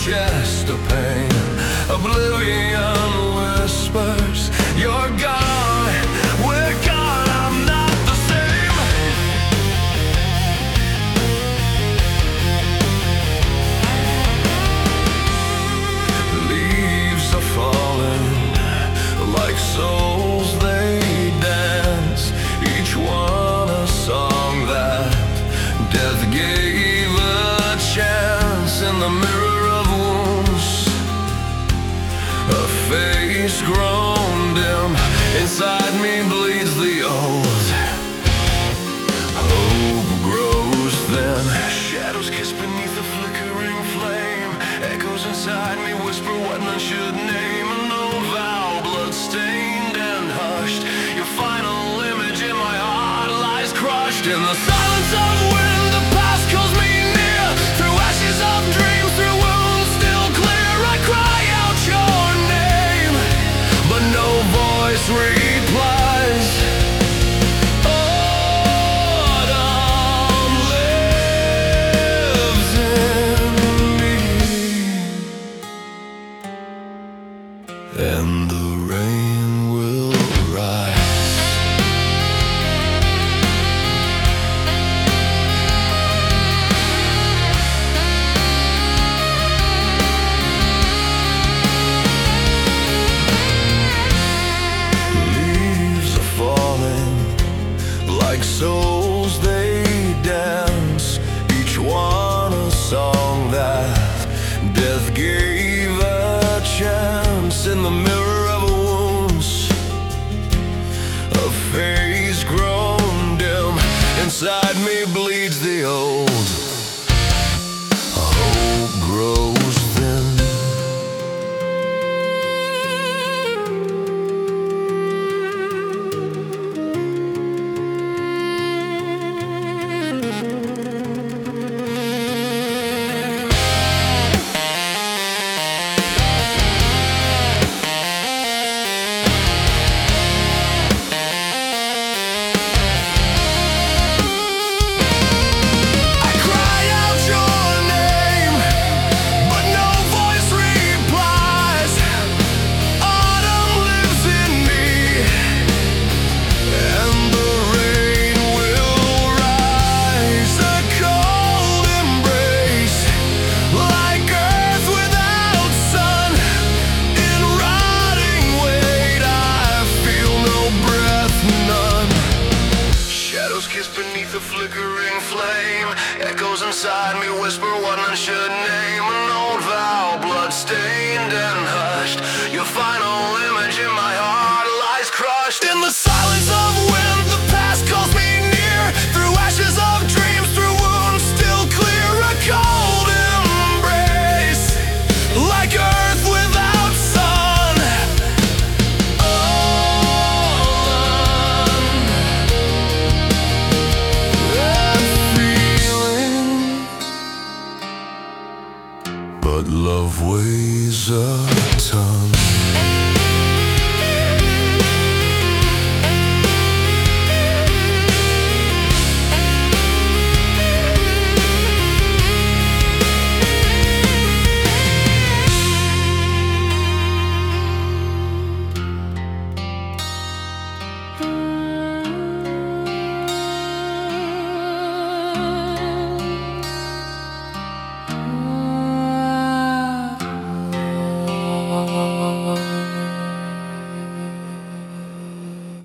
chest of pain. Oblivion whispers, you're gone, we're gone, I'm not the same. Leaves are falling like souls, they dance, each one a song that death gave a chance. In the mirror of wounds, a face grown dim, inside me bleeds the old. Hope grows thin, shadows kiss beneath the flickering flame. Echoes inside me whisper what none should name. An old vow, blood-stained and hushed. Your final image in my heart lies crushed. In the silence of wind, the past calls me near. Through ashes of dreams, through wounds still clear, I cry out your name, but no voice replies. Autumn lives in me, and the rain will rise. Leaves are falling like souls, they dance, each one a song that death gave a chance. In the mirror of wounds, a face grown dim, inside me bleeds the old. Hope grows thin. I cry out your name, but no voice replies. Autumn lives in me, and the rain will rise. A cold embrace, like earth without sun. In rotting weight, I feel no breath, none. Shadows kiss beneath the flickering flame. Echoes inside me whisper what none should name. An old vow, blood-stained and hushed. Your final image in my heart lies crushed. In the silence of wind, the past calls me near. Through ashes of dreams, through wounds still clear, a cold embrace, like earth without sun. That feeling, but love weighs a ton.